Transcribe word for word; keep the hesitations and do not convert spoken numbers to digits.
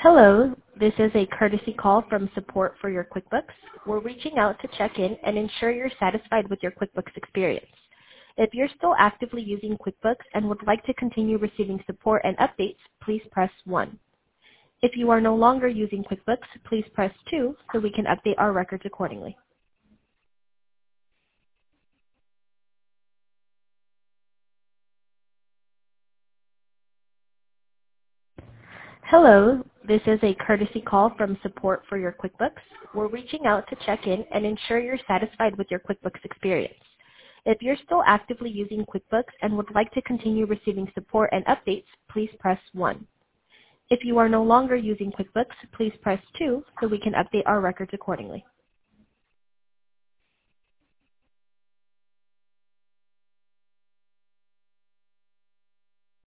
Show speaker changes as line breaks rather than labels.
Hello, this is a courtesy call from support for your QuickBooks. We're reaching out to check in and ensure you're satisfied with your QuickBooks experience. If you're still actively using QuickBooks and would like to continue receiving support and updates, please press one. If you are no longer using QuickBooks, please press two so we can update our records accordingly. Hello, this is a courtesy call from support for your QuickBooks. We're reaching out to check in and ensure you're satisfied with your QuickBooks experience. If you're still actively using QuickBooks and would like to continue receiving support and updates, please press one. If you are no longer using QuickBooks, please press two so we can update our records accordingly.